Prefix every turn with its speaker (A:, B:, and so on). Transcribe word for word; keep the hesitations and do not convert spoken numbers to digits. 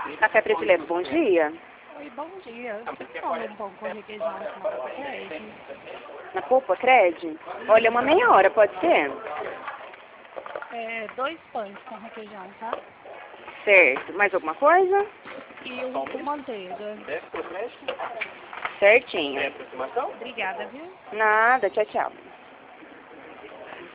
A: Café preto e leve, bom dia.
B: Oi, bom dia. Você come um pão com requeijão na Polpa Cred?
A: Na Polpa Cred? Olha, uma meia hora, pode ser?
B: É, dois pães com requeijão, tá?
A: Certo. Mais alguma coisa?
B: E um com manteiga.
A: Certinho.
B: Obrigada, viu?
A: Nada, tchau, tchau.